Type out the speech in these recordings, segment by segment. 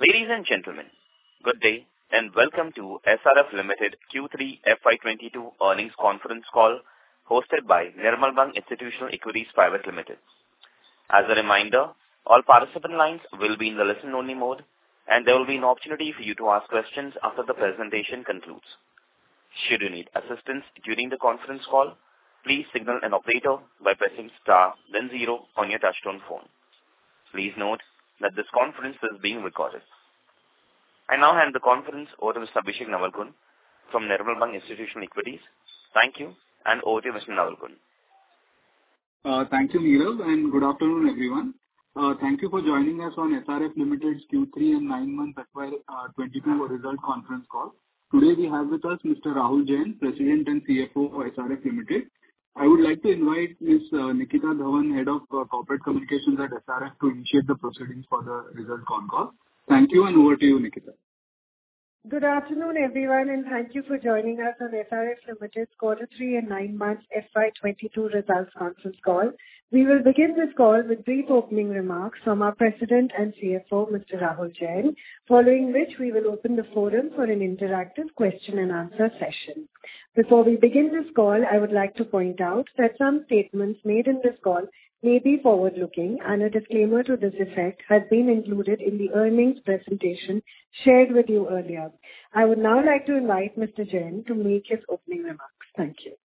Ladies and gentlemen, good day and welcome to SRF Limited Q3 FY22 earnings conference call hosted by Nirmal Bang Institutional Equities Private Limited. As a reminder, all participant lines will be in the listen-only mode, and there will be an opportunity for you to ask questions after the presentation concludes. Should you need assistance during the conference call, please signal an operator by pressing star then 0 on your touchtone phone. Please note that this conference is being recorded. I now hand the conference over to Mr. Abhishek Navalgund from Nirmal Bang Institutional Equities. Thank you, and over to Mr. Navalgund. Thank you, Nirav, and good afternoon, everyone. Thank you for joining us on SRF Limited's Q3 and 9-month FY22 result conference call. Today we have with us Mr. Rahul Jain, President and CFO of SRF Limited. I would like to invite Ms. Nikita Dhawan, Head of Corporate Communications at SRF, to initiate the proceedings for the result con call. Thank you, and over to you, Nikita. Good afternoon, everyone, and thank you for joining us on SRF Limited's Quarter 3 and 9 months FY22 results conference call. We will begin this call with brief opening remarks from our President and CFO, Mr. Rahul Jain, following which we will open the forum for an interactive question and answer session. Before we begin this call, I would like to point out that some statements made in this call may be forward-looking, and a disclaimer to this effect has been included in the earnings presentation shared with you earlier. I would now like to invite Mr. Jain to make his opening remarks. Thank you.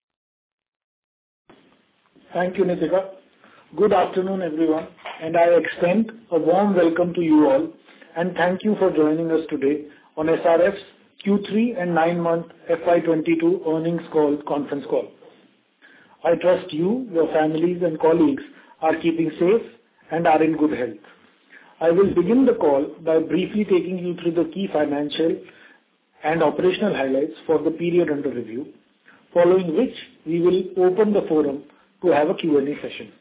Thank you, Nikita. Good afternoon, everyone, and I extend a warm welcome to you all, and thank you for joining us today on SRF's Q3 and 9-month FY22 earnings conference call. I trust you, your families and colleagues are keeping safe and are in good health. I will begin the call by briefly taking you through the key financial and operational highlights for the period under review, following which we will open the forum to have a Q&A session.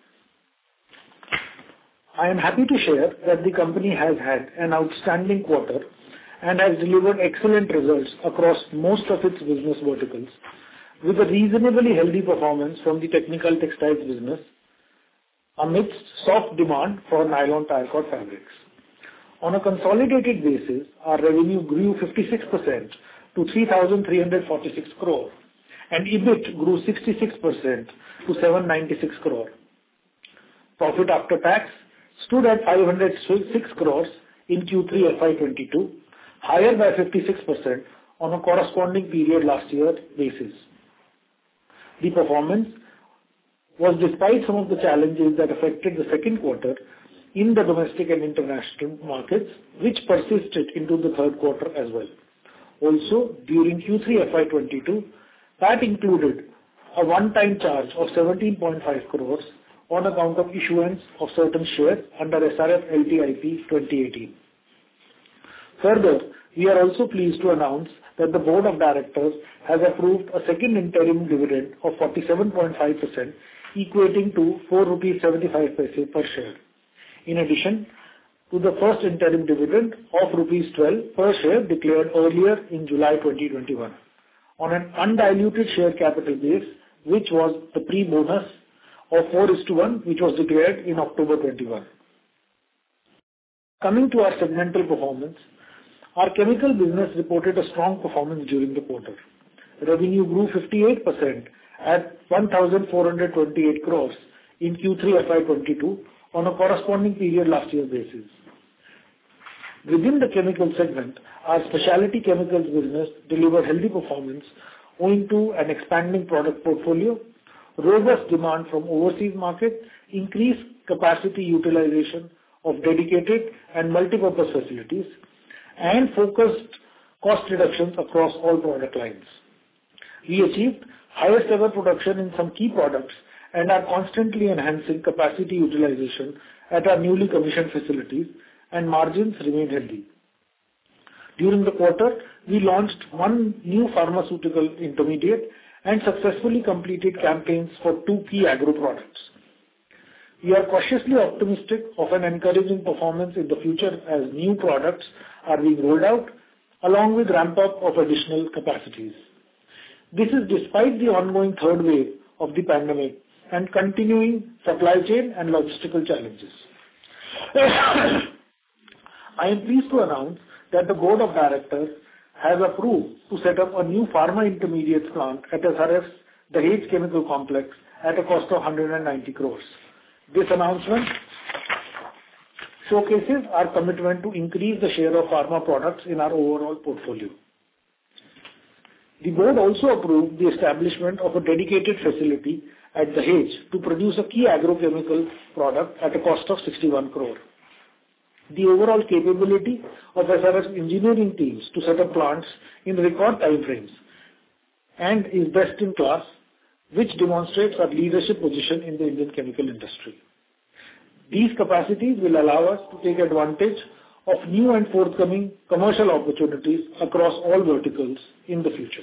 I am happy to share that the company has had an outstanding quarter and has delivered excellent results across most of its business verticals, with a reasonably healthy performance from the technical textiles business amidst soft demand for nylon tire cord fabrics. On a consolidated basis, our revenue grew 56% to 3,346 crore, and EBIT grew 66% to 796 crore. Profit after tax stood at 506 crores in Q3 FY22, higher by 56% on a corresponding period last year basis. The performance was despite some of the challenges that affected the second quarter in the domestic and international markets, which persisted into the third quarter as well. Also, during Q3 FY22, that included a one-time charge of 17.5 crores on account of issuance of certain shares under SRF LTIP 2018. Further, we are also pleased to announce that the Board of Directors has approved a second interim dividend of 47.5%, equating to 4.75 rupees per share, in addition to the first interim dividend of rupees 12 per share declared earlier in July 2021, on an undiluted share capital base, which was the pre-bonus of 4:1, which was declared in October 21. Coming to our segmental performance, our chemical business reported a strong performance during the quarter. Revenue grew 58% at 1,428 crores in Q3 FY22 on a corresponding period last year basis. Within the chemical segment, our specialty chemicals business delivered healthy performance owing to an expanding product portfolio, robust demand from overseas market, increased capacity utilization of dedicated and multipurpose facilities, and focused cost reductions across all product lines. We achieved highest ever production in some key products and are constantly enhancing capacity utilization at our newly commissioned facilities, and margins remain healthy. During the quarter, we launched one new pharmaceutical intermediate and successfully completed campaigns for two key agro products. We are cautiously optimistic of an encouraging performance in the future as new products are being rolled out, along with ramp-up of additional capacities. This is despite the ongoing third wave of the pandemic and continuing supply chain and logistical challenges. I am pleased to announce that the board of directors has approved to set up a new pharma intermediates plant at SRF's Dahej Chemical Complex at a cost of 190 crores. This announcement showcases our commitment to increase the share of pharma products in our overall portfolio. The board also approved the establishment of a dedicated facility at Dahej to produce a key agrochemical product at a cost of 61 crore. The overall capability of SRF's engineering teams to set up plants in record time frames and is best in class, which demonstrates our leadership position in the Indian chemical industry. These capacities will allow us to take advantage of new and forthcoming commercial opportunities across all verticals in the future.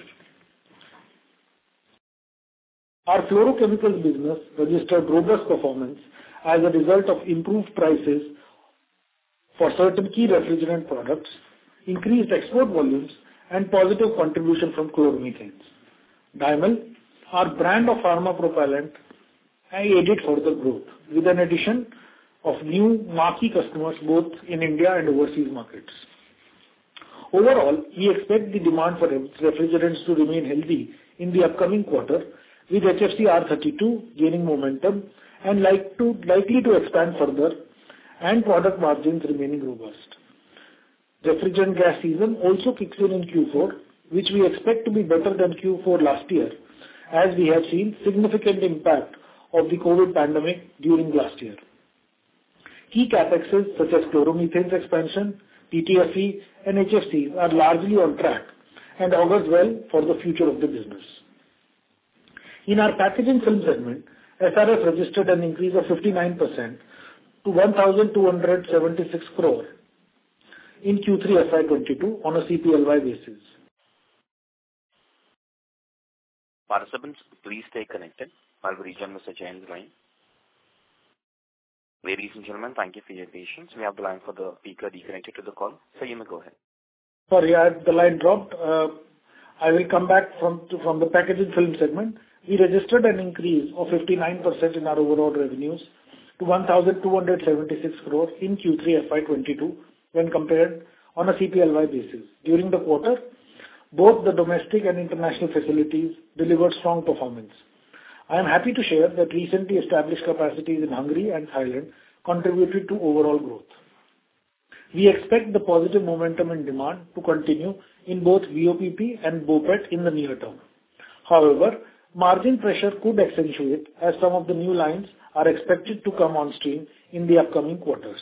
Our fluorochemicals business registered robust performance as a result of improved prices for certain key refrigerant products, increased export volumes, and positive contribution from chloromethanes. Dymel, our brand of pharma propellant, aided further growth with an addition of new marquee customers both in India and overseas markets. Overall, we expect the demand for refrigerants to remain healthy in the upcoming quarter, with HFC R32 gaining momentum and likely to expand further, and product margins remaining robust. Refrigerant gas season also kicks in Q4, which we expect to be better than Q4 last year, as we have seen significant impact of the COVID pandemic during last year. Key capexes such as chloromethanes expansion, TTFE, and HFCs are largely on track and augurs well for the future of the business. In our packaging film segment, SRF registered an increase of 59% to 1,276 crore in Q3 FY22 on a CPLY basis. Participants, please stay connected while we rejoin Mr. Jain's line. Ladies and gentlemen, thank you for your patience. We have the line for the speaker reconnected to the call, so you may go ahead. Sorry, the line dropped. I will come back from the packaging film segment. We registered an increase of 59% in our overall revenues to 1,276 crore in Q3 FY22 when compared on a CPLY basis. During the quarter, both the domestic and international facilities delivered strong performance. I am happy to share that recently established capacities in Hungary and Thailand contributed to overall growth. We expect the positive momentum in demand to continue in both VOPP and BOPET in the near term. However, margin pressure could accentuate as some of the new lines are expected to come on stream in the upcoming quarters.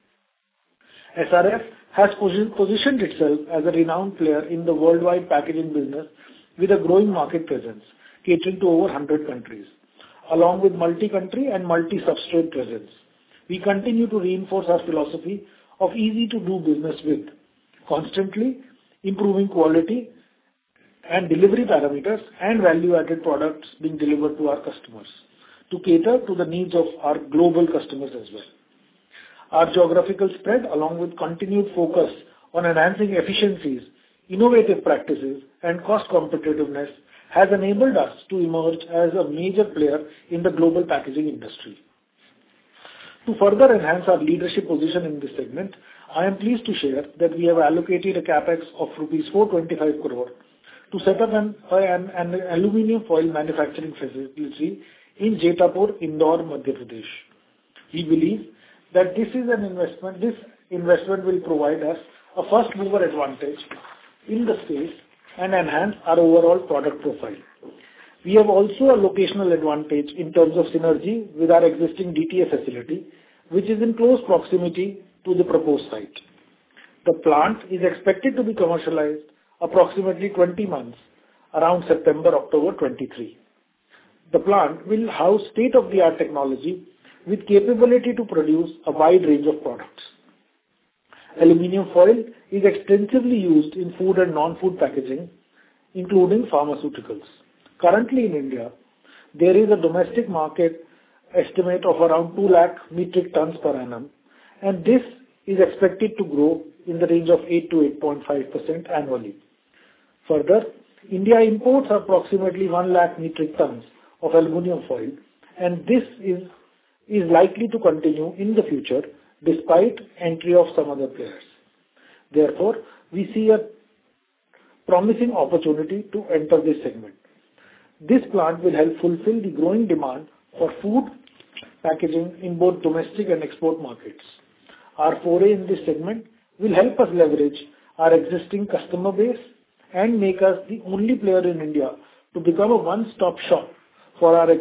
SRF has positioned itself as a renowned player in the worldwide packaging business with a growing market presence, catering to over 100 countries, along with multi-country and multi-substrate presence. We continue to reinforce our philosophy of easy to do business with, constantly improving quality and delivery parameters and value-added products being delivered to our customers to cater to the needs of our global customers as well. Our geographical spread, along with continued focus on enhancing efficiencies, innovative practices, and cost competitiveness, has enabled us to emerge as a major player in the global packaging industry. To further enhance our leadership position in this segment, I am pleased to share that we have allocated a capex of rupees 425 crore to set up an aluminium foil manufacturing facility in Jetapur, Indore, Madhya Pradesh. We believe that this investment will provide us a first mover advantage in the space and enhance our overall product profile. We have also a locational advantage in terms of synergy with our existing DTA facility, which is in close proximity to the proposed site. The plant is expected to be commercialized approximately 20 months, around September-October 23. The plant will house state-of-the-art technology with capability to produce a wide range of products. Aluminium foil is extensively used in food and non-food packaging, including pharmaceuticals. Currently in India, there is a domestic market estimate of around 2 lakh metric tons per annum, and this is expected to grow in the range of 8 to 8.5% annually. Further, India imports approximately 1 lakh metric tons of aluminium foil, and this is likely to continue in the future despite entry of some other players. Therefore, we see a promising opportunity to enter this segment. This plant will help fulfill the growing demand for food packaging in both domestic and export markets. Our foray in this segment will help us leverage our existing customer base and make us the only player in India to become a one-stop shop for our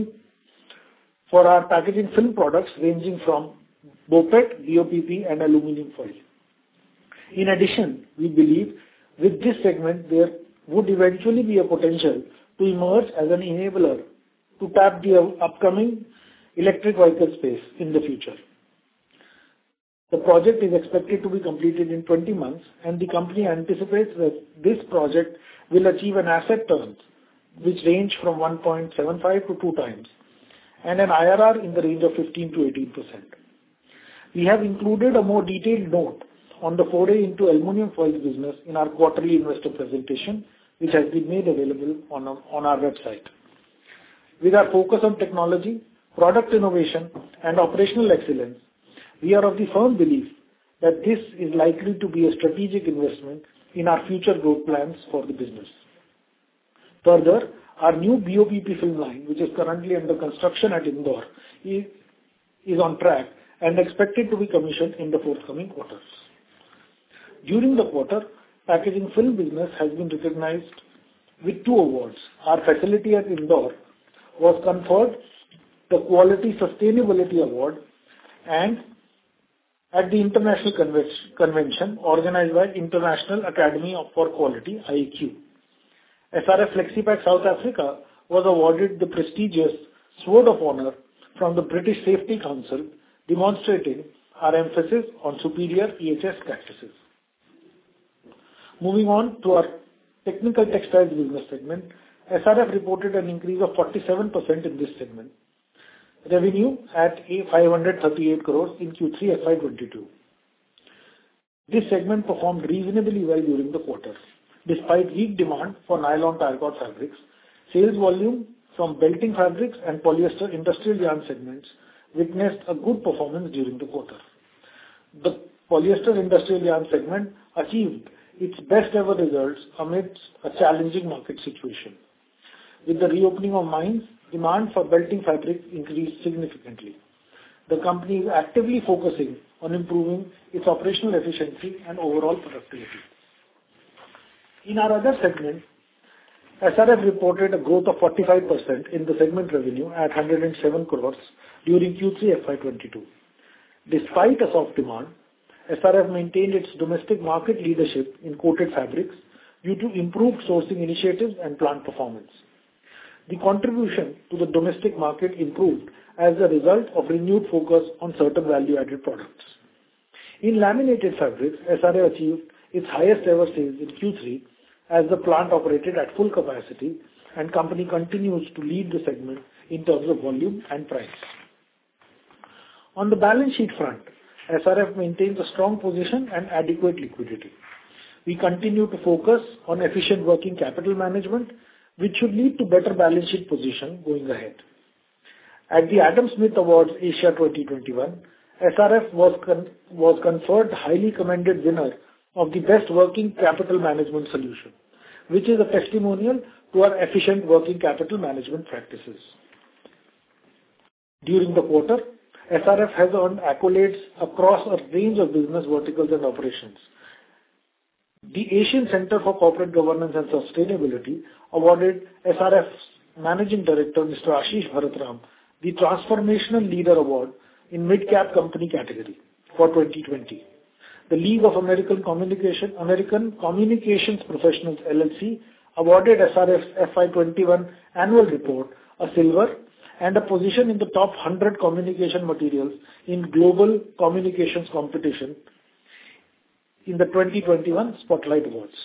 packaging film products ranging from BOPET, BOPP, and aluminum foil. In addition, we believe with this segment there would eventually be a potential to emerge as an enabler to tap the upcoming electric vehicle space in the future. The project is expected to be completed in 20 months, and the company anticipates that this project will achieve an asset turn which range from 1.75 to 2 times and an IRR in the range of 15 to 18%. We have included a more detailed note on the foray into aluminum foils business in our quarterly investor presentation, which has been made available on our website. With our focus on technology, product innovation, and operational excellence, we are of the firm belief that this is likely to be a strategic investment in our future growth plans for the business. Further, our new BOPP film line, which is currently under construction at Indore, is on track and expected to be commissioned in the forthcoming quarters. During the quarter, packaging film business has been recognized with 2 awards. Our facility at Indore was conferred the Quality Sustainability Award and at the International Convention organized by International Academy for Quality, IAQ. SRF Flexipack South Africa was awarded the prestigious Sword of Honour from the British Safety Council, demonstrating our emphasis on superior EHS practices. Moving on to our technical textiles business segment, SRF reported an increase of 47% in this segment. Revenue at 538 crores in Q3 FY22. This segment performed reasonably well during the quarter. Despite weak demand for nylon tire cord fabrics, sales volume from belting fabrics and polyester industrial yarn segments witnessed a good performance during the quarter. The polyester industrial yarn segment achieved its best ever results amidst a challenging market situation. With the reopening of mines, demand for belting fabric increased significantly. The company is actively focusing on improving its operational efficiency and overall productivity. In our other segment, SRF reported a growth of 45% in the segment revenue at 107 crores during Q3 FY22. Despite a soft demand, SRF maintained its domestic market leadership in coated fabrics due to improved sourcing initiatives and plant performance. The contribution to the domestic market improved as a result of renewed focus on certain value-added products. In laminated fabrics, SRF achieved its highest ever sales in Q3 as the plant operated at full capacity, and company continues to lead the segment in terms of volume and price. On the balance sheet front, SRF maintains a strong position and adequate liquidity. We continue to focus on efficient working capital management, which should lead to better balance sheet position going ahead. At the Adam Smith Awards Asia 2021, SRF was conferred highly commended winner of the best working capital management solution, which is a testimonial to our efficient working capital management practices. During the quarter, SRF has earned accolades across a range of business verticals and operations. The Asian Center for Corporate Governance and Sustainability awarded SRF's Managing Director, Mr. Ashish Bharatram, the Transformational Leader Award in Mid-Cap Company category for 2020. The League of American Communications Professionals LLC awarded SRF's FY21 annual report a silver and a position in the top 100 communication materials in Global Communications Competition in the 2021 Spotlight Awards.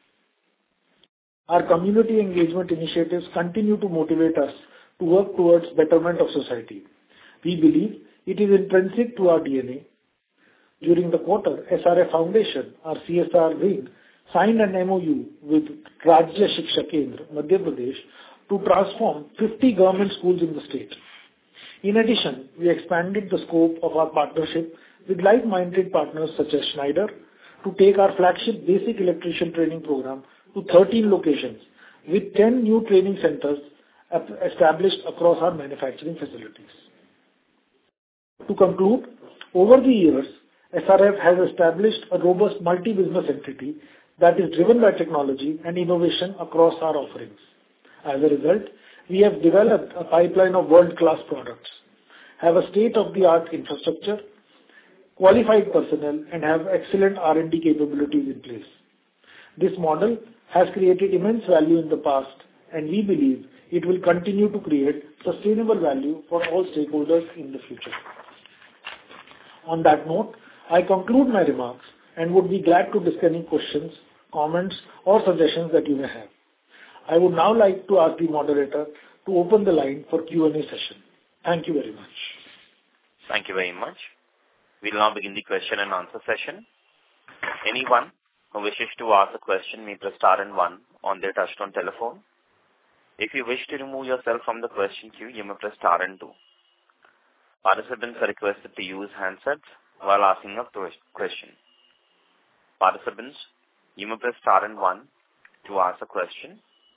Our community engagement initiatives continue to motivate us to work towards betterment of society. We believe it is intrinsic to our DNA. During the quarter, SRF Foundation, our CSR wing, signed an MOU with Rajya Shiksha Kendra, Madhya Pradesh, to transform 50 government schools in the state. In addition, we expanded the scope of our partnership with like-minded partners such as Schneider, to take our flagship basic electrician training program to 13 locations, with 10 new training centers established across our manufacturing facilities. To conclude, over the years, SRF has established a robust multi-business entity that is driven by technology and innovation across our offerings. As a result, we have developed a pipeline of world-class products, have a state-of-the-art infrastructure, qualified personnel, and have excellent R&D capabilities in place. This model has created immense value in the past, and we believe it will continue to create sustainable value for all stakeholders in the future. On that note, I conclude my remarks and would be glad to discuss any questions, comments, or suggestions that you may have. I would now like to ask the moderator to open the line for Q&A session. Thank you very much. Thank you very much. We'll now begin the question and answer session. Anyone who wishes to ask a question may press star and one on their touchtone telephone. If you wish to remove yourself from the question queue, you may press star and two. Participants are requested to use handsets while asking a question. Participants, you may press star and one to ask a question.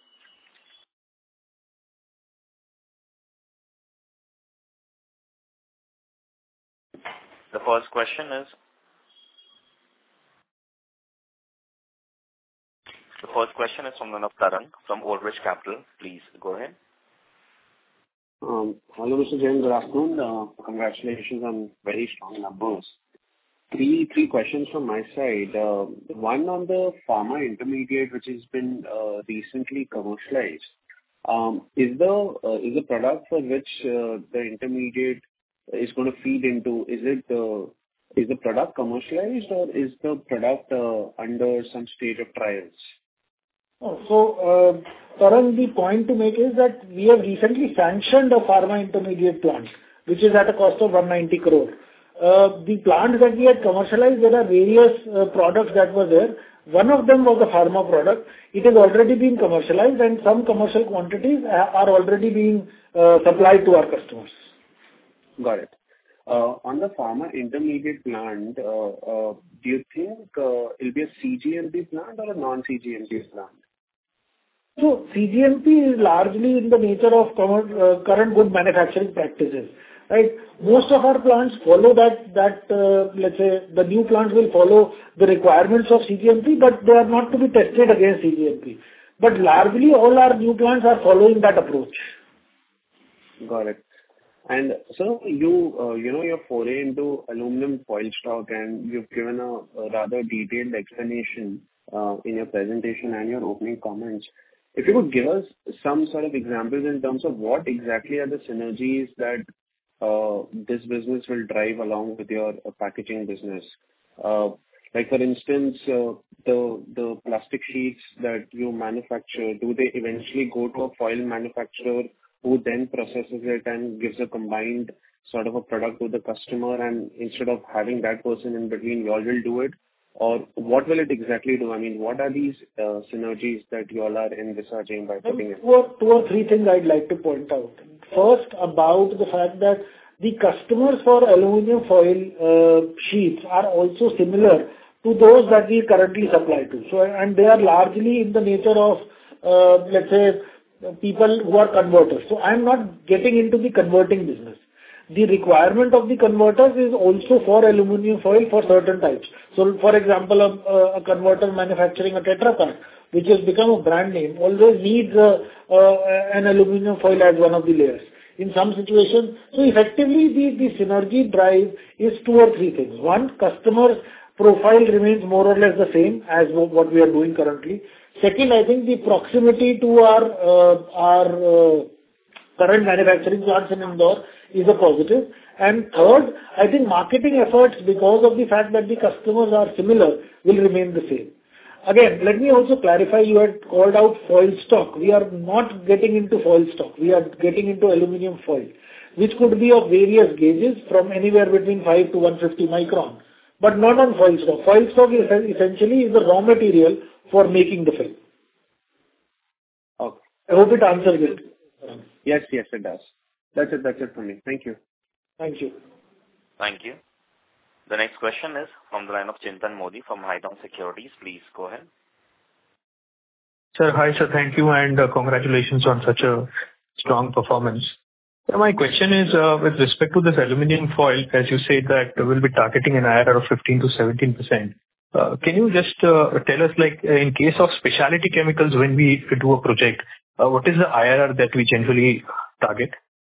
The first question is from one of Tarang from Old Bridge Capital. Please go ahead. Hello, Mr. Jain. Good afternoon. Congratulations on very strong numbers. Three questions from my side. One on the pharma intermediate, which has been recently commercialized. Is the product for which the intermediate is going to feed into, is the product commercialized or is the product under some stage of trials? Tarang, the point to make is that we have recently sanctioned a pharma intermediate plant, which is at a cost of 190 crore. The plant that we had commercialized, there are various products that were there. One of them was a pharma product. It has already been commercialized and some commercial quantities are already being supplied to our customers. Got it. On the pharma intermediate plant, do you think it'll be a CGMP plant or a non-CGMP plant? So CGMP is largely in the nature of current good manufacturing practices, right? Most of our plants follow that let's say the new plants will follow the requirements of CGMP, but they are not to be tested against CGMP. But largely all our new plants are following that approach. Got it. And so your foray into aluminum foil stock, and you've given a rather detailed explanation in your presentation and your opening comments. If you could give us some sort of examples in terms of what exactly are the synergies that this business will drive along with your packaging business. Like for instance, the plastic sheets that you manufacture, do they eventually go to a foil manufacturer who then processes it and gives a combined sort of a product to the customer, and instead of having that person in between, you all will do it? Or what will it exactly do? I mean, what are these synergies that you all are envisaging by putting it? Two or three things I'd like to point out. First, about the fact that the customers for aluminum foil sheets are also similar to those that we currently supply to. So, and they are largely in the nature of, let's say, people who are converters. So I'm not getting into the converting business. The requirement of the converters is also for aluminum foil for certain types. So, for example, a converter manufacturing a Tetra Pak, which has become a brand name, always needs an aluminum foil as one of the layers. In some situations, so effectively the synergy drive is two or three things. One, customer profile remains more or less the same as what we are doing currently. Second, I think the proximity to our current manufacturing plants in Indore is a positive. And third, I think marketing efforts, because of the fact that the customers are similar, will remain the same. Again, let me also clarify, you had called out foil stock. We are not getting into foil stock. We are getting into aluminum foil, which could be of various gauges from anywhere between 5 to 150 micron, but not on foil stock. Foil stock is essentially the raw material for making the film. Okay. I hope it answers it. Yes, it does. That's it for me. Thank you. Thank you. Thank you. The next question is from the line of Chintan Modi from Haitong Securities. Please go ahead. Sir, hi, sir. Thank you, and congratulations on such a strong performance. So my question is, with respect to this aluminum foil, as you said, that we'll be targeting an IRR of 15 to 17%. Can you just tell us, like, in case of specialty chemicals, when we do a project, what is the IRR that we generally target?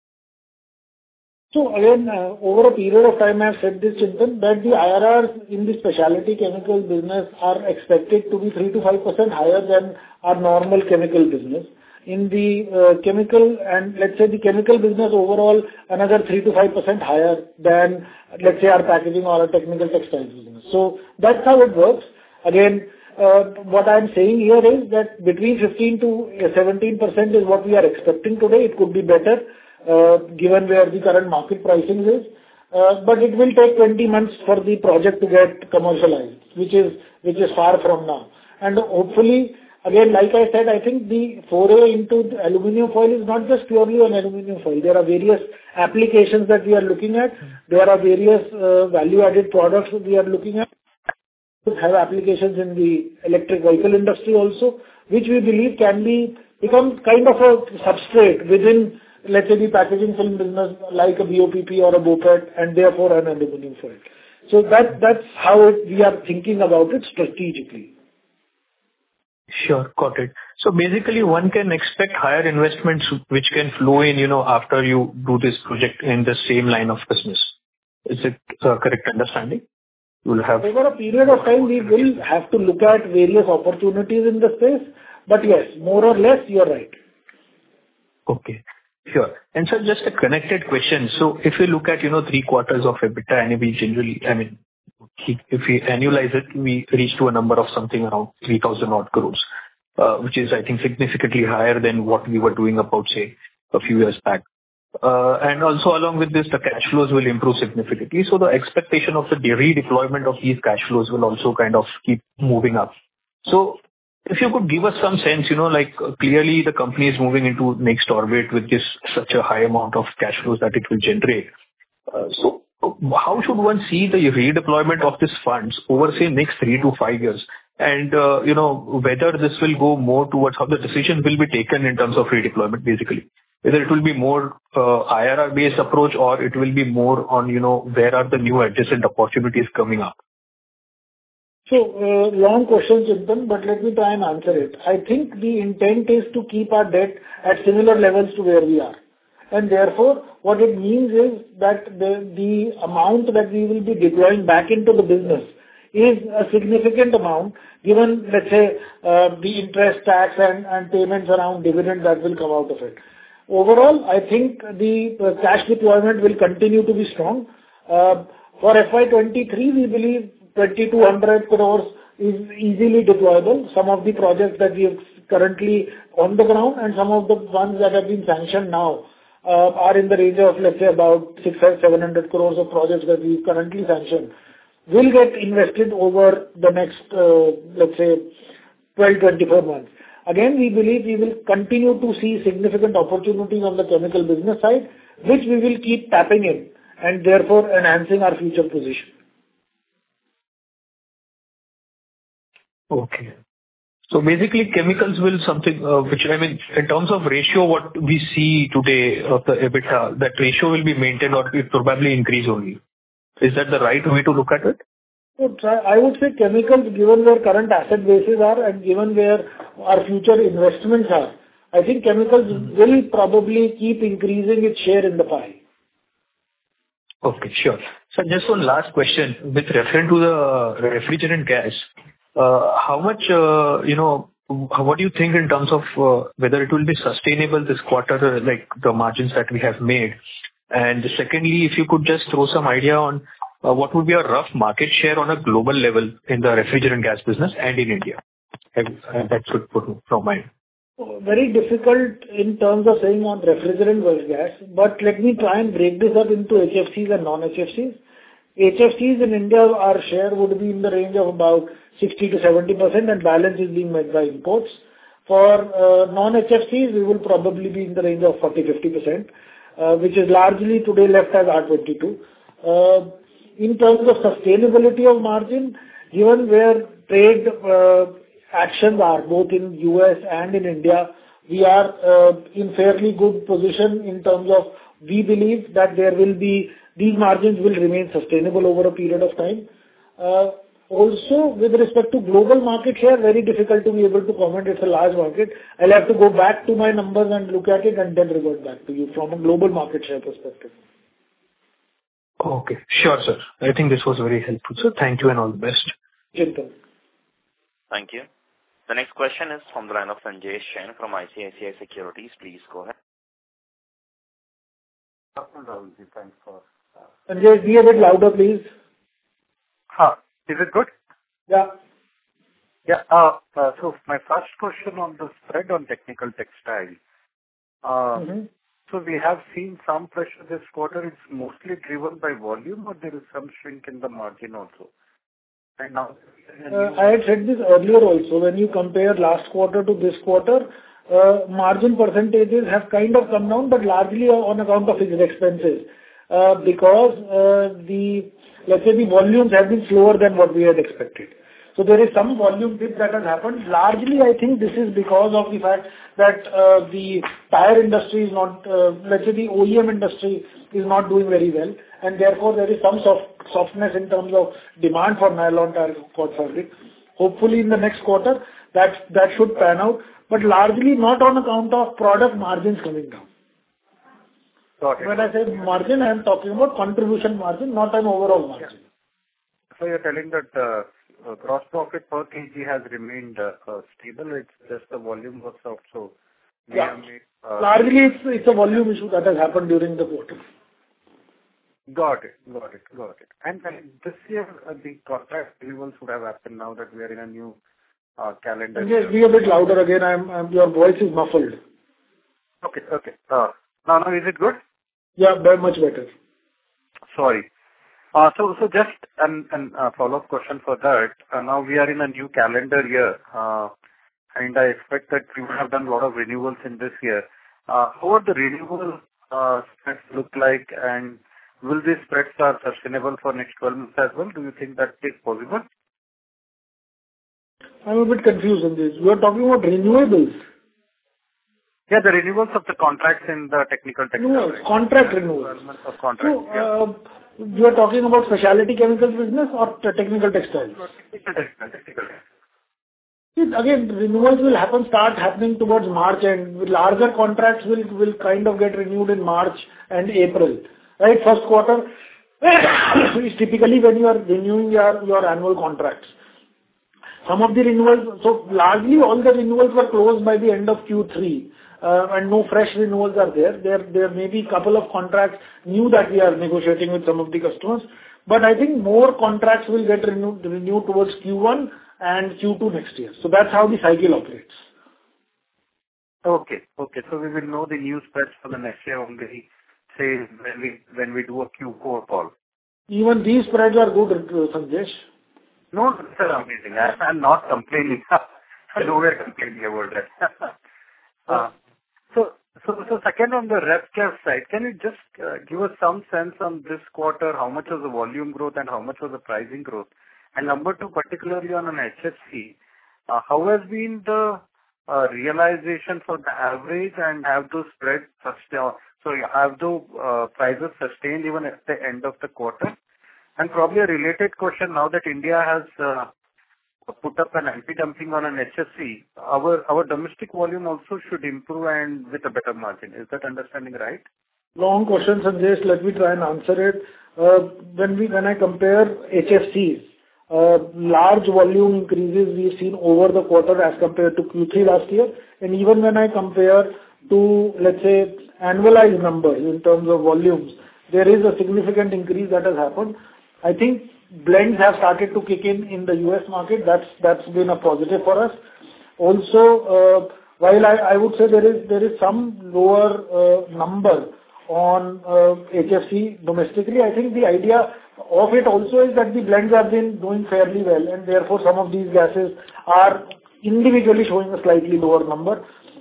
So again, over a period of time, I've said this, Chintan, that the IRRs in the specialty chemical business are expected to be 3 to 5% higher than our normal chemical business. In the chemical and let's say the chemical business overall, another 3 to 5% higher than, let's say, our packaging or our technical textiles business. So that's how it works. Again, what I'm saying here is that between 15 to 17% is what we are expecting today. It could be better, given where the current market pricing is. But it will take 20 months for the project to get commercialized, which is far from now. And hopefully, again, like I said, I think the foray into the aluminum foil is not just purely on aluminum foil. There are various applications that we are looking at. There are various value-added products that we are looking at. Have applications in the electric vehicle industry also, which we believe can become kind of a substrate within, let's say, the packaging film business, like a BOPP or a BOPET, and therefore an aluminum foil. So that's how we are thinking about it strategically. Sure, got it. So basically, one can expect higher investments which can flow in, after you do this project in the same line of business. Is it correct understanding? You'll have over a period of time, we will have to look at various opportunities in the space. But yes, more or less, you're right. Okay, sure. And sir, just a connected question. So if you look at, 3 quarters of EBITDA, and we generally, if we annualize it, we reach to a number of something around 3,000 odd crores, which is, I think, significantly higher than what we were doing about, say, a few years back. And also along with this, the cash flows will improve significantly. So the expectation of the redeployment of these cash flows will also kind of keep moving up. So if you could give us some sense, clearly the company is moving into next orbit with this such a high amount of cash flows that it will generate. So how should one see the redeployment of these funds over, say, next 3 to 5 years? And, whether this will go more towards how the decision will be taken in terms of redeployment, basically. Whether it will be more IRR-based approach or it will be more on, where are the new adjacent opportunities coming up? So, long question, Chintan, but let me try and answer it. I think the intent is to keep our debt at similar levels to where we are. And therefore, what it means is that the amount that we will be deploying back into the business is a significant amount, given, let's say, the interest, tax and payments around dividend that will come out of it. Overall, I think the cash deployment will continue to be strong. For FY23, we believe 2,200 crores is easily deployable. Some of the projects that we have currently on the ground and some of the ones that have been sanctioned now are in the range of, let's say, about 600-700 crores of projects that we've currently sanctioned will get invested over the next, let's say, 12-24 months. Again, we believe we will continue to see significant opportunities on the chemical business side, which we will keep tapping in and therefore enhancing our future position. Okay. So basically, chemicals will something, in terms of ratio, what we see today of the EBITDA, that ratio will be maintained or it probably increase only. Is that the right way to look at it? So I would say chemicals, given where current asset bases are and given where our future investments are, I think chemicals will probably keep increasing its share in the pie. Okay, sure. So just one last question. With reference to the refrigerant gas, how much, what do you think in terms of whether it will be sustainable this quarter, like the margins that we have made? And secondly, if you could just throw some idea on what would be a rough market share on a global level in the refrigerant gas business and in India? That should put from mind. Very difficult in terms of saying on refrigerant gas, but let me try and break this up into HFCs and non-HFCs. HFCs in India, our share would be in the range of about 60 to 70%, and balance is being made by imports. For non-HFCs, we will probably be in the range of 40-50%, which is largely today left as R22. in terms of sustainability of margin, given where trade actions are both in U.S. and in India, we are in fairly good position in terms of we believe that these margins will remain sustainable over a period of time. Also, with respect to global market share, very difficult to be able to comment. It's a large market. I'll have to go back to my numbers and look at it and then revert back to you from a global market share perspective. Okay. Sure, sir. I think this was very helpful, sir. Thank you and all the best. Chintan. Thank you. The next question is from the line of Sanjay Jain from ICICI Securities. Please go ahead. Thanks for... Sanjay, be a bit louder, please. Is it good? Yeah. Yeah. So my first question on the spread on technical textile. So we have seen some pressure this quarter. It's mostly driven by volume, or there is some shrink in the margin also? And now... I had said this earlier also. When you compare last quarter to this quarter, margin percentages have kind of come down, but largely on account of fixed expenses. Because let's say the volumes have been slower than what we had expected. So there is some volume dip that has happened. Largely, I think this is because of the fact that the tire industry is not, let's say the OEM industry is not doing very well, and therefore there is some softness in terms of demand for nylon tire cord fabric. Hopefully in the next quarter that should pan out, but largely not on account of product margins coming down. Got it. When I say margin, I am talking about contribution margin, not an overall margin. So you're telling that gross profit per kg has remained stable. It's just the volume works out. So we have made... Largely, it's a volume issue that has happened during the quarter. Got it. And this year, the contract renewals would have happened now that we are in a new calendar. Yes, be a bit louder again. Your voice is muffled. Okay. Now is it good? Yeah, very much better. Sorry. So just a follow-up question for that. Now we are in a new calendar year, and I expect that we would have done a lot of renewals in this year. How are the renewal spreads look like, and will these spreads are sustainable for next 12 months as well? Do you think that is possible? I'm a bit confused on this. You are talking about renewables? Yeah, the renewals of the contracts in the technical textile. No, contract renewals. 12 months of contract. So, you are talking about specialty chemicals business or technical textiles? Technical. Again, renewals will start happening towards March, and larger contracts will kind of get renewed in March and April. Right? First quarter is typically when you are renewing your annual contracts. Some of the renewals, so largely all the renewals were closed by the end of Q3. And no fresh renewals are there. There may be a couple of contracts new that we are negotiating with some of the customers, but I think more contracts will get renewed towards Q1 and Q2 next year. So that's how the cycle operates. Okay. So we will know the new spreads for the next year only, say, when we do a Q4 call. Even these spreads are good, Sanjay. No, sir, amazing. I'm not complaining. Nowhere complaining about that. So second on the Ref-Gas side, can you just give us some sense on this quarter, how much was the volume growth and how much was the pricing growth? And number two, particularly on an HFC, how has been the realization for the average, and have those spreads sustained? So have those prices sustained even at the end of the quarter? And probably a related question, now that India has put up an anti-dumping on an HFC, our domestic volume also should improve and with a better margin. Is that understanding right? Long question, Sanjay. Let me try and answer it. When I compare HFCs, large volume increases we've seen over the quarter as compared to Q3 last year. And even when I compare to, let's say, annualized numbers in terms of volumes, there is a significant increase that has happened. I think blends have started to kick in the US market. That's been a positive for us. Also, while I would say there is some lower number on HFC domestically, I think the idea of it also is that the blends have been doing fairly well, and therefore some of these gases are individually showing a slightly lower number.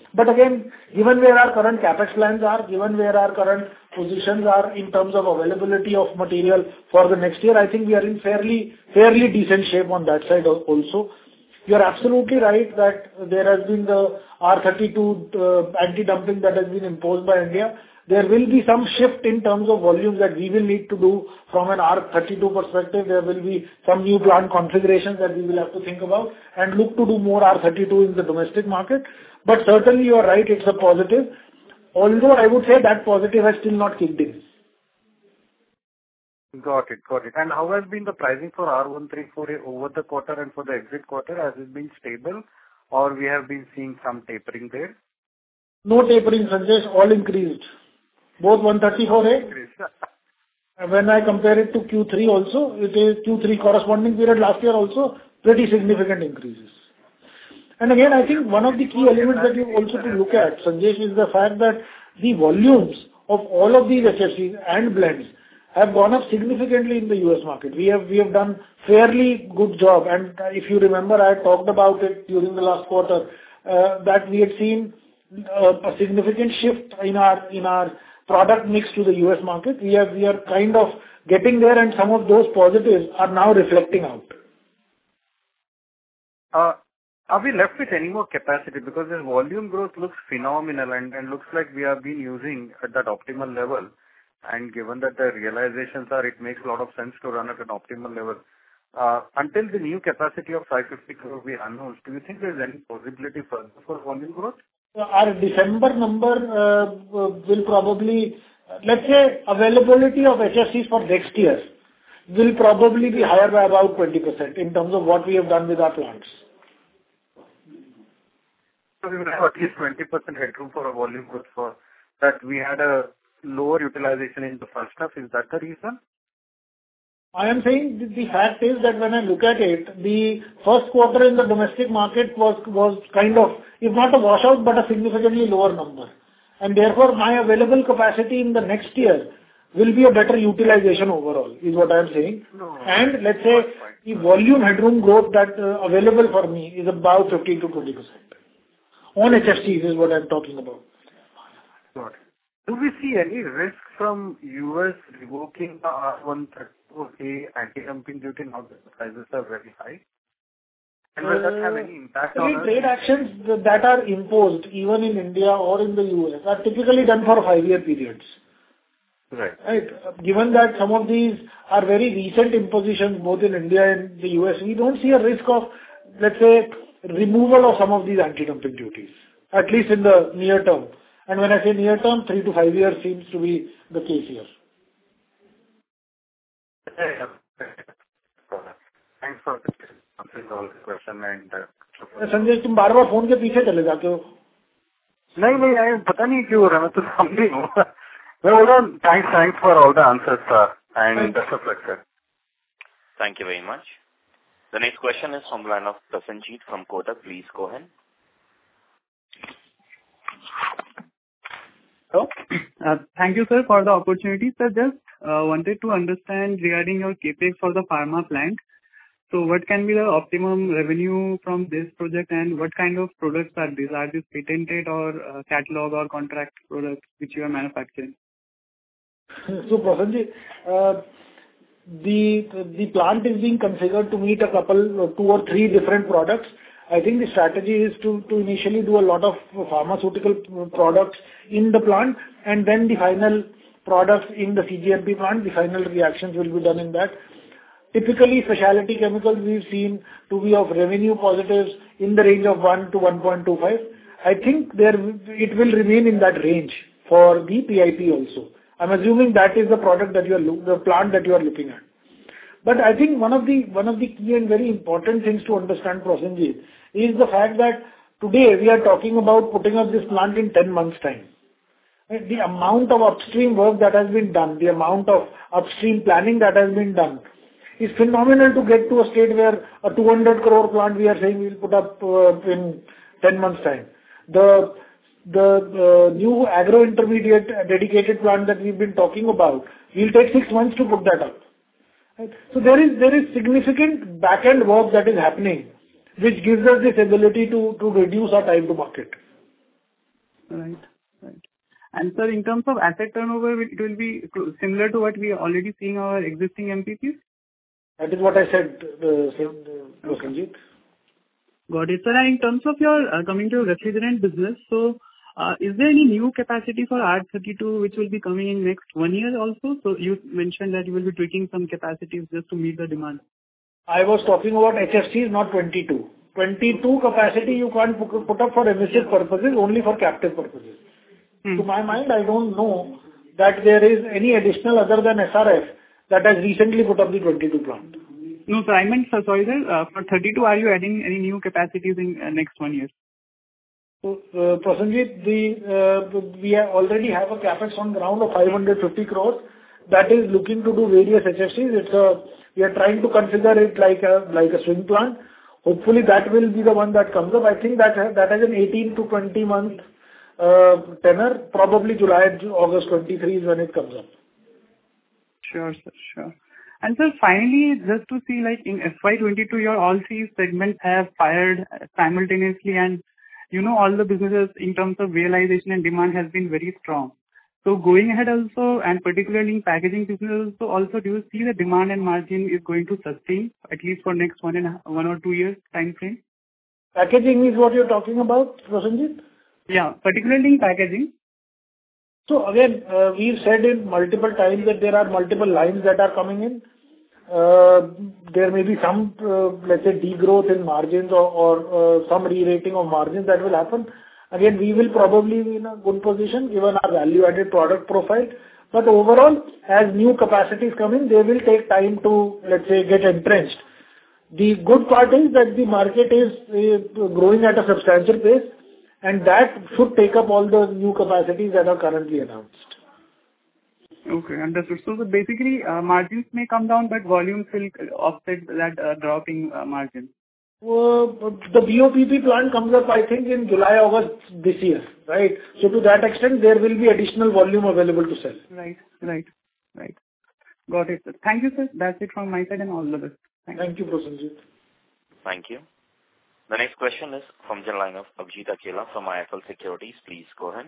But again, given where our current CapEx plans are, given where our current positions are in terms of availability of material for the next year, I think we are in fairly decent shape on that side also. You're absolutely right that there has been the R32 anti-dumping that has been imposed by India. There will be some shift in terms of volumes that we will need to do from an R32 perspective. There will be some new plant configurations that we will have to think about and look to do more R32 in the domestic market. But certainly you are right, it's a positive. Although I would say that positive has still not kicked in. Got it. And how has been the pricing for R134A over the quarter and for the exit quarter? Has it been stable or we have been seeing some tapering there? No tapering, Sanjesh, all increased. Both 134A. When I compare it to Q3 also, it is Q3 corresponding period last year also, pretty significant increases. And again, I think one of the key elements that you also to look at, Sanjesh, is the fact that the volumes of all of these HFCs and blends have gone up significantly in the US market. We have done fairly good job. And if you remember, I talked about it during the last quarter, that we had seen a significant shift in our product mix to the US market. We are kind of getting there, and some of those positives are now reflecting out. Are we left with any more capacity? Because the volume growth looks phenomenal and looks like we have been using at that optimal level. And given that the realizations are, it makes a lot of sense to run at an optimal level. Until the new capacity of 550 crore be announced, do you think there's any possibility for volume growth? Our December number will probably, let's say, availability of HFCs for next year will probably be higher by about 20% in terms of what we have done with our plants. So we will have at least 20% headroom for a volume growth for that. We had a lower utilization in the first half. Is that the reason? I am saying the fact is that when I look at it, the first quarter in the domestic market was kind of, if not a washout, but a significantly lower number. And therefore, my available capacity in the next year will be a better utilization overall, is what I am saying. No. And let's say the volume headroom growth that available for me is about 15 to 20%. On HFCs is what I'm talking about. Got it. Do we see any risk from US revoking the R134A anti-dumping duty now that the prices are very high? And will that have any impact on us? Trade actions that are imposed even in India or in the US are typically done for 5-year periods. Right. Given that some of these are very recent impositions both in India and the US, we don't see a risk of, let's say, removal of some of these anti-dumping duties, at least in the near term. And when I say near term, 3 to 5 years seems to be the case here. Thanks for answering all the question and Sanjay तुम बार-बार phone के पीछे चले जाते हो. नहीं पता नहीं क्यों हो रहा, मैं तो समझ नहीं हूँ. Well, thanks for all the answers, sir, and best of luck, sir. Thank you very much. The next question is from the line of Prasenjit from Kotak. Please go ahead. Hello. Thank you, sir, for the opportunity. Sir, just wanted to understand regarding your CapEx for the pharma plant. So what can be the optimum revenue from this project, and what kind of products are these? Are these patented or catalog or contract products which you are manufacturing? So, Prasenjit, the plant is being configured to meet a couple, 2 or 3 different products. I think the strategy is to initially do a lot of pharmaceutical products in the plant, and then the final products in the CGMP plant, the final reactions will be done in that. Typically, specialty chemicals we've seen to be of revenue positives in the range of 1 to 1.25. I think it will remain in that range for the PIP also. I'm assuming that is the product that the plant that you are looking at. But I think one of the key and very important things to understand, Prasenjit, is the fact that today we are talking about putting up this plant in 10 months' time. The amount of upstream work that has been done, the amount of upstream planning that has been done, is phenomenal to get to a state where a 200 crore plant we are saying we'll put up in 10 months' time. The new agro intermediate dedicated plant that we've been talking about, we'll take 6 months to put that up. Right? So there is significant back-end work that is happening, which gives us this ability to reduce our time to market. Right. Right. And sir, in terms of asset turnover, it will be similar to what we are already seeing our existing MPPs? That is what I said, Sanjeet. Got it, sir. And in terms of your coming to refrigerant business, so is there any new capacity for R32 which will be coming in next 1 year also? So you mentioned that you will be tweaking some capacities just to meet the demand. I was talking about HFCs, not 22. 22 capacity you can't put up for emissive purposes, only for captive purposes. To my mind, I don't know that there is any additional other than SRF that has recently put up the 22 plant. No, sir, I meant, sir, sorry, sir, for 32, are you adding any new capacities in next 1 year? So, Prasenjit, we already have a capex on ground of 550 crores that is looking to do various HFCs. We are trying to configure it like a swing plant. Hopefully, that will be the one that comes up. I think that has an 18 to 20 month tenor. Probably July, August 23 is when it comes up. Sure, sir. Sure. And sir, finally, just to see, like in FY22, your all three segments have fired simultaneously, and all the businesses in terms of realization and demand has been very strong. So going ahead also, and particularly in packaging business also, do you see the demand and margin is going to sustain at least for next 1 or 2 years time frame? Packaging is what you're talking about, Prasenjit? Yeah, particularly in packaging. So again, we've said in multiple times that there are multiple lines that are coming in. There may be some, let's say, degrowth in margins or some re-rating of margins that will happen. Again, we will probably be in a good position given our value-added product profile. But overall, as new capacities come in, they will take time to, let's say, get entrenched. The good part is that the market is growing at a substantial pace, and that should take up all the new capacities that are currently announced. Okay, understood. So basically, margins may come down, but volumes will offset that drop in margin. The BOPP plant comes up, I think, in July, August this year, right? So to that extent, there will be additional volume available to sell. Right. Got it, sir. Thank you, sir. That's it from my side, and all the best. Thank you, Prasenjit. Thank you. The next question is from the line of Abhijit Akella from IIFL Securities. Please go ahead.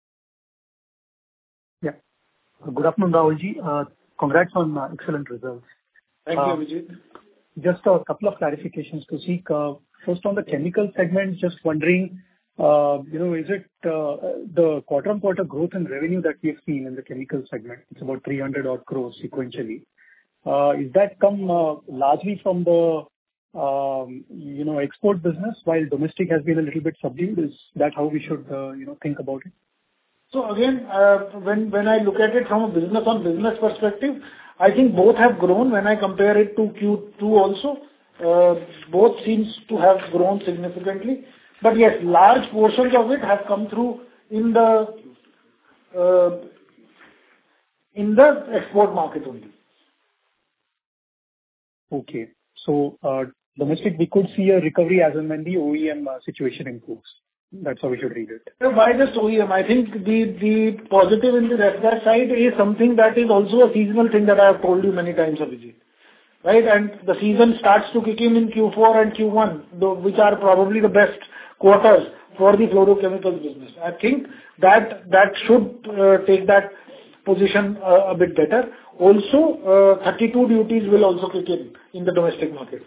Yeah. Good afternoon, Rahulji. Congrats on excellent results. Thank you, Abhijit. Just a couple of clarifications to seek. First, on the chemical segment, just wondering, is it the quarter-on-quarter growth in revenue that we have seen in the chemical segment? It's about 300 odd crores sequentially. Is that come largely from the export business, while domestic has been a little bit subdued? Is that how we should think about it? So again, when I look at it from a business-on-business perspective, I think both have grown when I compare it to Q2 also. Both seems to have grown significantly. But yes, large portions of it have come through in the export market only. Okay. So domestic, we could see a recovery as and when the OEM situation improves. That's how we should read it. Why just OEM? I think the positive in the refrigerant side is something that is also a seasonal thing that I have told you many times, Abhijit. Right? And the season starts to kick in Q4 and Q1, which are probably the best quarters for the fluorochemicals business. I think that should take that position a bit better. Also, 32 duties will also kick in the domestic market.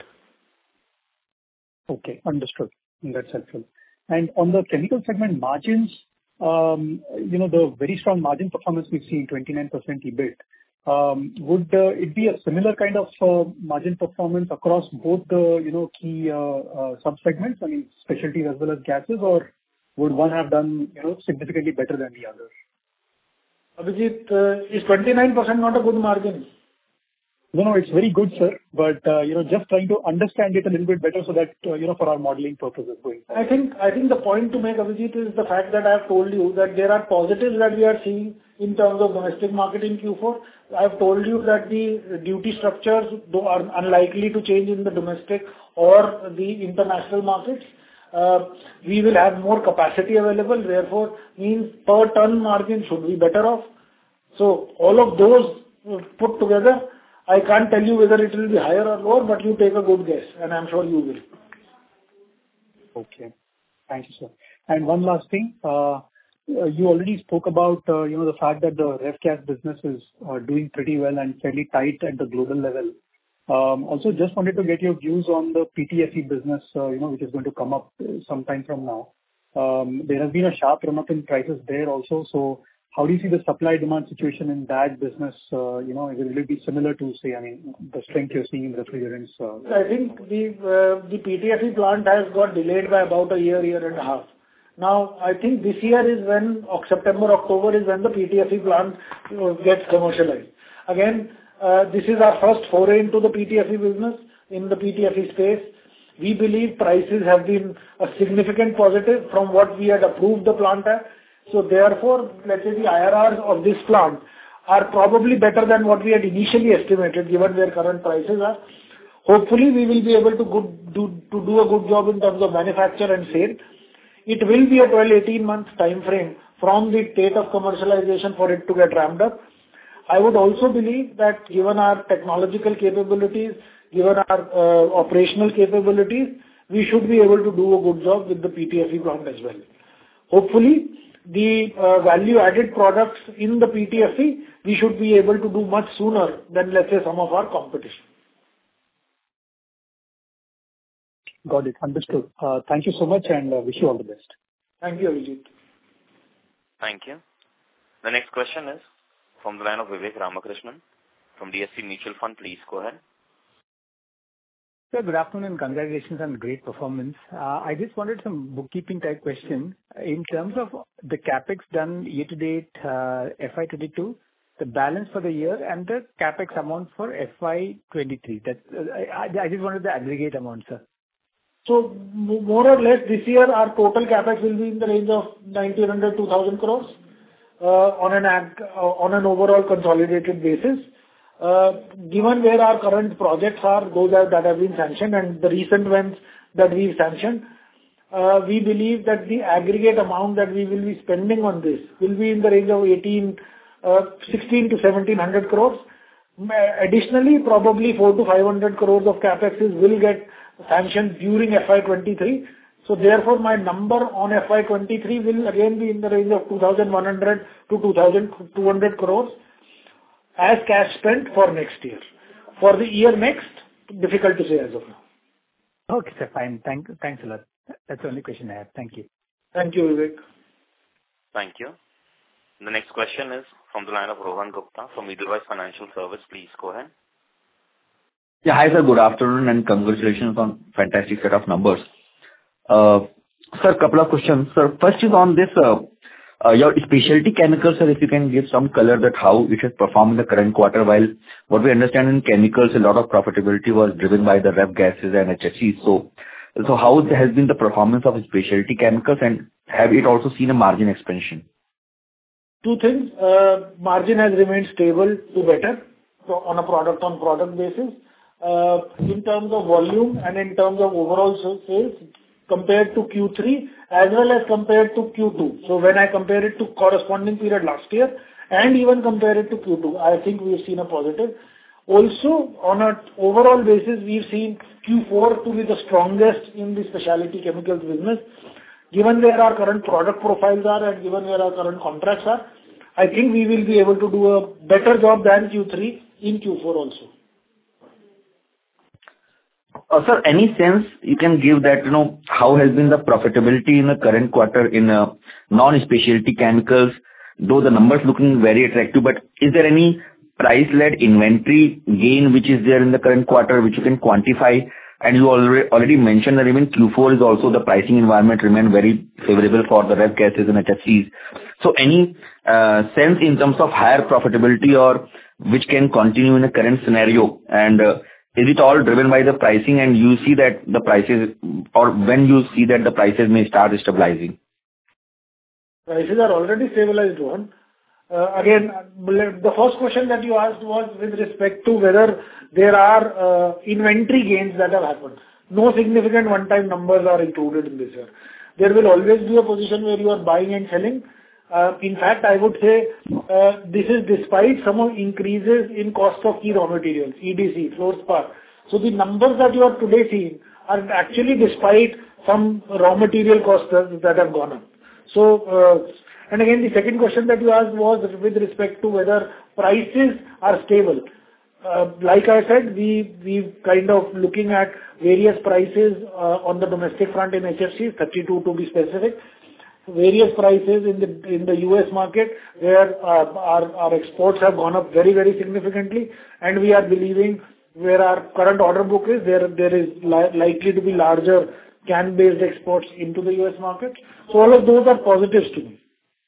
Okay, understood. That's helpful. And on the chemical segment margins, the very strong margin performance we've seen, 29% EBIT, would it be a similar kind of margin performance across both the key sub-segments, I mean, specialties as well as gases, or would one have done significantly better than the other? Abhijit, is 29% not a good margin? No, it's very good, sir. But, just trying to understand it a little bit better so that, for our modeling purposes going forward. I think the point to make, Abhijit, is the fact that I have told you that there are positives that we are seeing in terms of domestic market in Q4. I have told you that the duty structures, though, are unlikely to change in the domestic or the international markets. We will have more capacity available, therefore, means per ton margin should be better off. So all of those put together, I can't tell you whether it will be higher or lower, but you take a good guess, and I'm sure you will. Okay. Thank you, sir. And one last thing. you already spoke about, the fact that the ref gas business is doing pretty well and fairly tight at the global level. Also just wanted to get your views on the PTFE business, which is going to come up sometime from now. There has been a sharp run-up in prices there also. So how do you see the supply-demand situation in that business? Will it be similar to, say, the strength you're seeing in refrigerants? I think the PTFE plant has got delayed by about a year and a half. Now, I think this year is when, September, October is when the PTFE plant gets commercialized. Again, this is our first foray into the PTFE business, in the PTFE space. We believe prices have been a significant positive from what we had approved the plant at. So therefore, let's say the IRRs of this plant are probably better than what we had initially estimated, given where current prices are. Hopefully, we will be able to do a good job in terms of manufacture and sale. It will be a 12-18 months time frame from the date of commercialization for it to get ramped up. I would also believe that given our technological capabilities, given our operational capabilities, we should be able to do a good job with the PTFE plant as well. Hopefully, the value-added products in the PTFE, we should be able to do much sooner than, let's say, some of our competition. Got it. Understood. Thank you so much and wish you all the best. Thank you, Abhijit. Thank you. The next question is from the line of Vivek Ramakrishnan from DSP Mutual Fund. Please go ahead. Sir, good afternoon and congratulations on great performance. I just wanted some bookkeeping type question. In terms of the capex done year to date, FY22, the balance for the year and the capex amount for FY23. I just wanted the aggregate amount, sir. So more or less this year our total capex will be in the range of 1,900 to 2,000 crores on an overall consolidated basis. Given where our current projects are, those that have been sanctioned and the recent ones that we've sanctioned, we believe that the aggregate amount that we will be spending on this will be in the range of 16 to 1,700 crores. Additionally, probably 400 to 500 crores of capex will get sanctioned during FY23. So therefore, my number on FY23 will again be in the range of 2,100 to 2,200 crores as cash spent for next year. For the year next, difficult to say as of now. Okay, sir. Fine. Thanks a lot. That's the only question I have. Thank you. Thank you, Vivek. Thank you. The next question is from the line of Rohan Gupta from Edelweiss Financial Service. Please go ahead. Yeah, hi sir, good afternoon and congratulations on fantastic set of numbers. Sir, a couple of questions. Sir, first is on this, your specialty chemicals, sir, if you can give some color that how it has performed in the current quarter, while what we understand in chemicals, a lot of profitability was driven by the ref gases and HFCs. So how has been the performance of specialty chemicals and have it also seen a margin expansion? Two things. Margin has remained stable to better on a product basis. In terms of volume and in terms of overall sales compared to Q3 as well as compared to Q2. So when I compare it to corresponding period last year and even compare it to Q2, I think we've seen a positive. Also, on an overall basis, we've seen Q4 to be the strongest in the specialty chemicals business. Given where our current product profiles are and given where our current contracts are, I think we will be able to do a better job than Q3 in Q4 also. Sir, any sense you can give that, how has been the profitability in the current quarter in non-specialty chemicals, though the numbers looking very attractive, but is there any price-led inventory gain which is there in the current quarter which you can quantify? And you already mentioned that even Q4 is also the pricing environment remain very favorable for the ref gases and HFCs. So any sense in terms of higher profitability or which can continue in the current scenario? And is it all driven by the pricing and you see that the prices, or when you see that the prices may start stabilizing? Prices are already stabilized, Rohan. Again, the first question that you asked was with respect to whether there are inventory gains that have happened. No significant one-time numbers are included in this year. There will always be a position where you are buying and selling. In fact, I would say this is despite some of increases in cost of key raw materials, EDC, fluorspar. So the numbers that you are today seeing are actually despite some raw material costs that have gone up. So, and again, the second question that you asked was with respect to whether prices are stable. Like I said, we kind of looking at various prices on the domestic front in HFCs, 32 to be specific. Various prices in the US market, where our exports have gone up very, very significantly, and we are believing where our current order book is, there is likely to be larger can-based exports into the US market. So all of those are positives to me.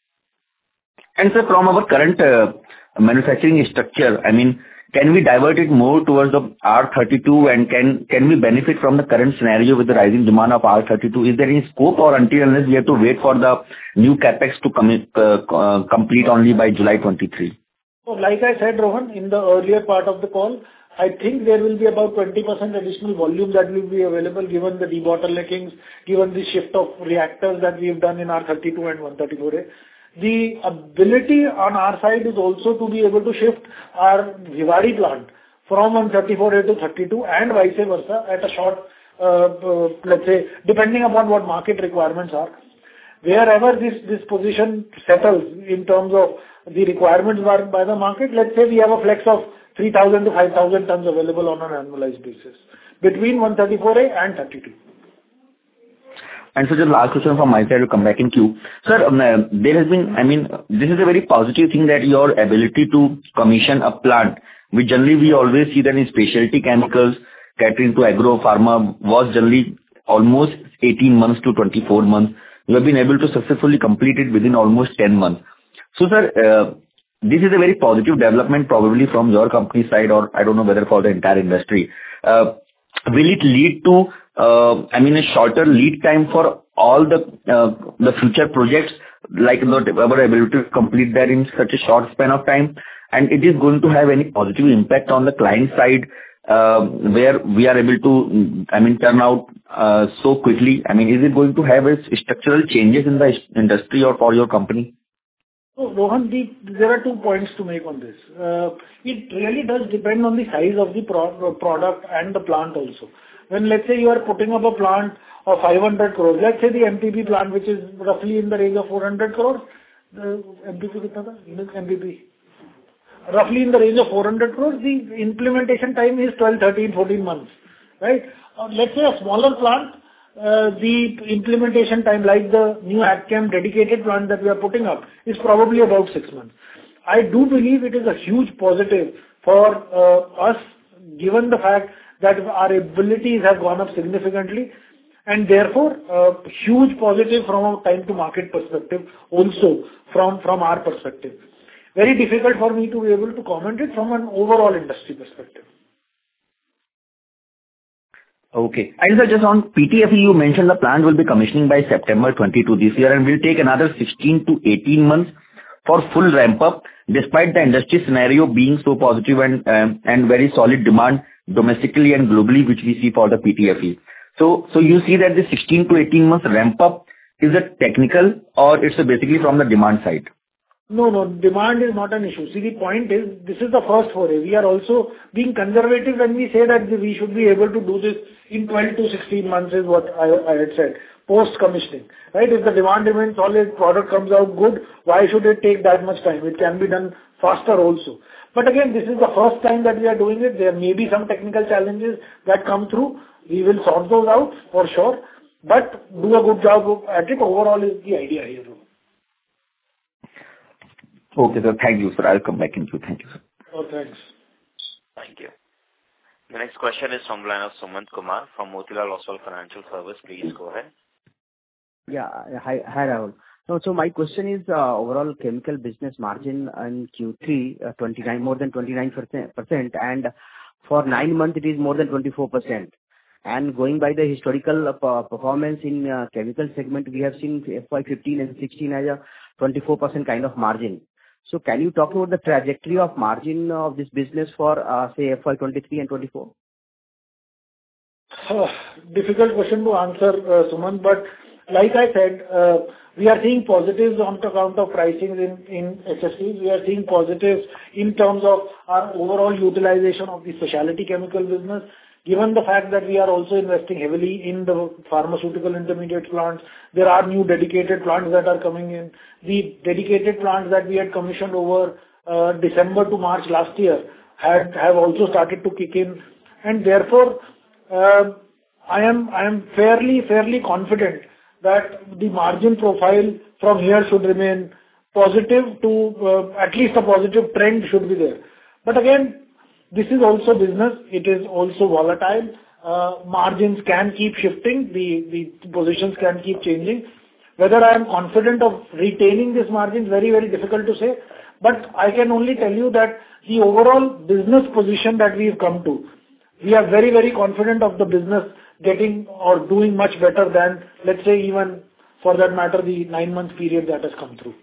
And sir, from our current manufacturing structure, I mean, can we divert it more towards the R32, and can we benefit from the current scenario with the rising demand of R32? Is there any scope, or unless we have to wait for the new capex to complete only by July 23? So like I said, Rohan, in the earlier part of the call, I think there will be about 20% additional volume that will be available given the debottleneckings, given the shift of reactors that we have done in R32 and 134A. The ability on our side is also to be able to shift our Bhiwadi plant from 134A to 32 and vice versa at a short, let's say, depending upon what market requirements are. Wherever this position settles in terms of the requirements by the market, let's say we have a flex of 3,000 to 5,000 tons available on an annualized basis between 134A and 32. And so just last question from my side to come back in queue. Sir, there has been, I mean, this is a very positive thing that your ability to commission a plant, which generally we always see that in specialty chemicals, catering to agro pharma, was generally almost 18 months to 24 months. You have been able to successfully complete it within almost 10 months. So sir, this is a very positive development probably from your company side, or I don't know whether for the entire industry. Will it lead to a shorter lead time for all the future projects, like our ability to complete that in such a short span of time? And it is going to have any positive impact on the client side, where we are able to, turn out so quickly? I mean, is it going to have structural changes in the industry or for your company? So, Rohan, there are 2 points to make on this. It really does depend on the size of the product and the plant also. When, let's say, you are putting up a plant of 500 crores, let's say the MPP plant, which is roughly in the range of 400 crores, roughly in the range of 400 crores, the implementation time is 12, 13, 14 months, right? Let's say a smaller plant, the implementation time, like the new AgChem dedicated plant that we are putting up, is probably about 6 months. I do believe it is a huge positive for us, given the fact that our abilities have gone up significantly, and therefore huge positive from a time to market perspective, also from our perspective. Very difficult for me to be able to comment it from an overall industry perspective. Okay. And sir, just on PTFE, you mentioned the plant will be commissioning by September 22 this year, and will take another 16 to 18 months for full ramp up, despite the industry scenario being so positive and very solid demand domestically and globally, which we see for the PTFE. So you see that the 16 to 18 months ramp up is a technical, or it's basically from the demand side? No, demand is not an issue. See, the point is, this is the first foray. We are also being conservative when we say that we should be able to do this in 12 to 16 months is what I had said, post-commissioning, right? If the demand remains solid, product comes out good, why should it take that much time? It can be done faster also. But again, this is the first time that we are doing it. There may be some technical challenges that come through. We will sort those out for sure, but do a good job at it. Overall is the idea here. Okay, sir. Thank you, sir. I'll come back in queue. Thank you, sir. Oh, thanks. Thank you. The next question is from the line of Sumant Kumar from Motilal Oswal Financial Services. Please go ahead. Yeah. Hi, Rahul. So my question is, overall chemical business margin in Q3, more than 29%, and for 9 months it is more than 24%. And going by the historical performance in chemical segment, we have seen FY15 and 16 as a 24% kind of margin. So can you talk about the trajectory of margin of this business for, say, FY23 and 24? Difficult question to answer, Sumant, but like I said, we are seeing positives on account of pricing in HFCs. We are seeing positives in terms of our overall utilization of the specialty chemical business. given the fact that we are also investing heavily in the pharmaceutical intermediate plants. There are new dedicated plants that are coming in. The dedicated plants that we had commissioned over December to March last year have also started to kick in, and therefore I am fairly confident that the margin profile from here should remain positive to at least a positive trend should be there. But again, this is also business. It is also volatile. Margins can keep shifting. The positions can keep changing. Whether I am confident of retaining this margin is very, very difficult to say. But I can only tell you that the overall business position that we've come to, we are very, very confident of the business getting or doing much better than, let's say, even for that matter, the 9-month period that has come through.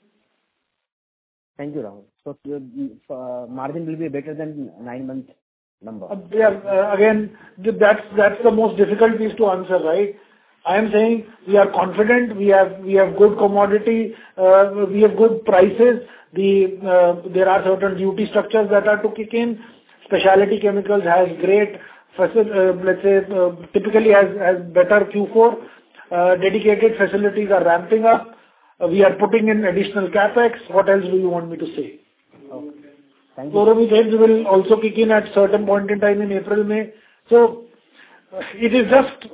Thank you, Rahul. So your margin will be better than 9-month number. Again, that's the most difficult piece to answer, right? I am saying we are confident, we have good commodity, we have good prices. There are certain duty structures that are to kick in. Specialty chemicals has great, let's say, typically has better Q4. Dedicated facilities are ramping up. We are putting in additional capex. What else do you want me to say? Okay. Thank you. Fluorovic heads will also kick in at certain point in time in April, May. So it is just,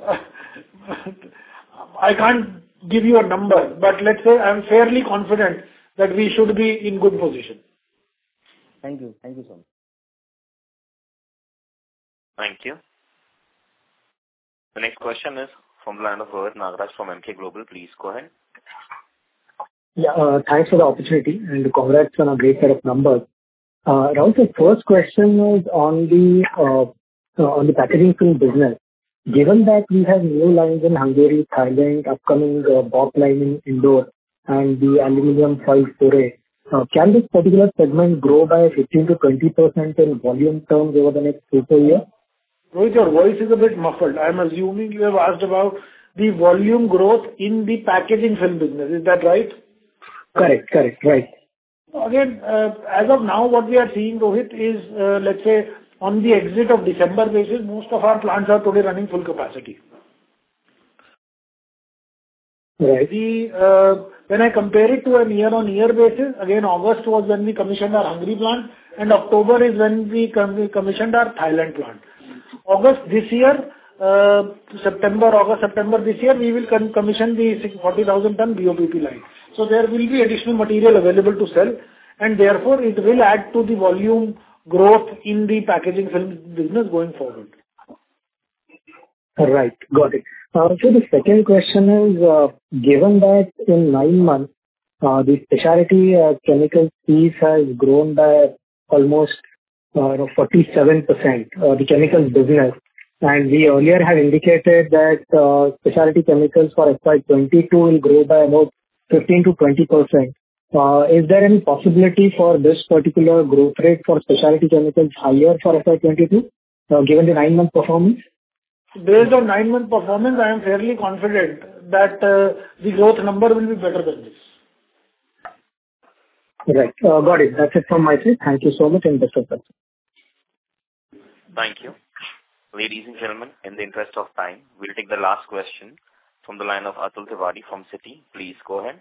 I can't give you a number, but let's say I'm fairly confident that we should be in good position. Thank you. Thank you so much. Thank you. The next question is from the line of Rohit Nagraj from Emkay Global. Please go ahead. Yeah, thanks for the opportunity and congrats on a great set of numbers. Rahul, the first question is on the packaging film business. Given that we have new lines in Hungary, Thailand, upcoming BOP line in Indore, and the aluminum foil foray, can this particular segment grow by 15 to 20% in volume terms over the next 3-4 years? Rohit, your voice is a bit muffled. I'm assuming you have asked about the volume growth in the packaging film business. Is that right? Correct. Right. Again, as of now, what we are seeing, Rohit, is, let's say, on the exit of December basis, most of our plants are today running full capacity. Right. When I compare it to a year-on-year basis, again, August was when we commissioned our Hungary plant, and October is when we commissioned our Thailand plant. August this year, August, September this year, we will commission the 40,000 ton BOPP line. So there will be additional material available to sell, and therefore it will add to the volume growth in the packaging film business going forward. Right. Got it. So the second question is, given that in 9 months, the specialty chemical piece has grown by almost 47%, the chemicals business, and we earlier had indicated that specialty chemicals for FY22 will grow by about 15 to 20%. Is there any possibility for this particular growth rate for specialty chemicals higher for FY22, given the 9-month performance? Based on 9-month performance, I am fairly confident that the growth number will be better than this. Right. Got it. That's it from my side. Thank you so much and best of luck. Thank you. Ladies and gentlemen, in the interest of time, we'll take the last question from the line of Atul Tiwari from Citi. Please go ahead.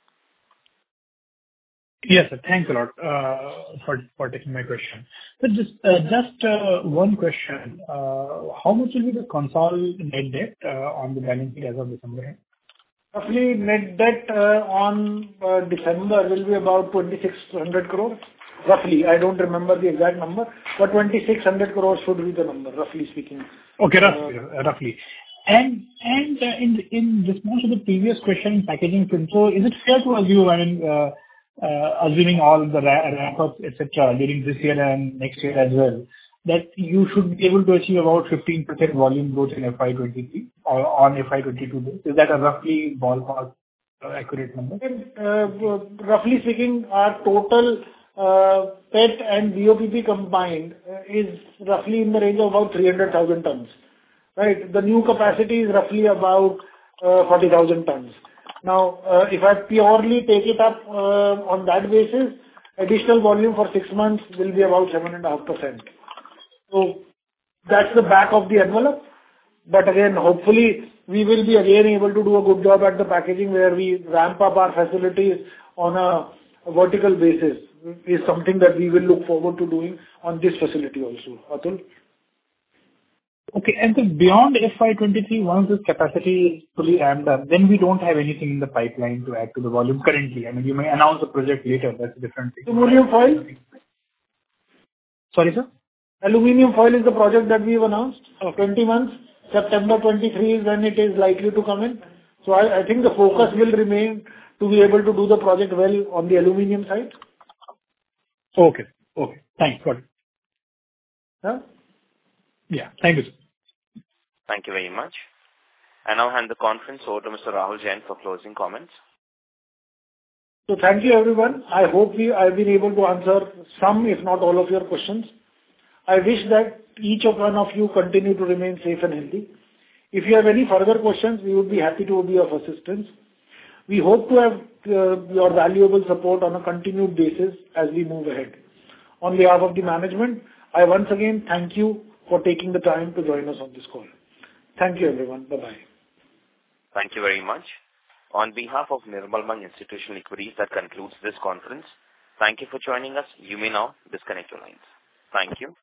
Yes, sir. Thanks a lot for taking my question. So just one question. How much will be the consolidated net debt on the balance sheet as of December? Roughly net debt on December will be about 2,600 crores. Roughly, I don't remember the exact number, but 2,600 crores should be the number, roughly speaking. Okay, roughly. And in response to the previous question in packaging film, so is it fair to assume, I mean, assuming all the ramp-ups, etc., during this year and next year as well, that you should be able to achieve about 15% volume growth in FY23 or on FY22 base? Is that a roughly ballpark accurate number? Roughly speaking, our total PET and BOPP combined is roughly in the range of about 300,000 tons. Right? The new capacity is roughly about 40,000 tons. Now, if I purely take it up on that basis, additional volume for 6 months will be about 7.5%. So That's the back of the envelope. But again, hopefully, we will be again able to do a good job at the packaging, where we ramp up our facilities on a vertical basis, is something that we will look forward to doing on this facility also. Atul? Okay. And so beyond FY 23, once this capacity is fully ramped up, then we don't have anything in the pipeline to add to the volume currently. I mean, you may announce a project later. That's a different thing. Aluminum foil? Sorry, sir? Aluminum foil is the project that we've announced. 20 months. September 23 is when it is likely to come in. So I think the focus will remain to be able to do the project well on the aluminum side. Okay. Okay. Thanks. Got it. Huh? Yeah. Thank you, sir. Thank you very much. I now hand the conference over to Mr. Rahul Jain for closing comments. So thank you, everyone. I hope I've been able to answer some, if not all, of your questions. I wish that each one of you continue to remain safe and healthy. If you have any further questions, we would be happy to be of assistance. We hope to have your valuable support on a continued basis as we move ahead. On behalf of the management, I once again thank you for taking the time to join us on this call. Thank you, everyone. Bye-bye. Thank you very much. On behalf of Nirmal Bang Institutional Equities, that concludes this conference. Thank you for joining us. You may now disconnect your lines. Thank you.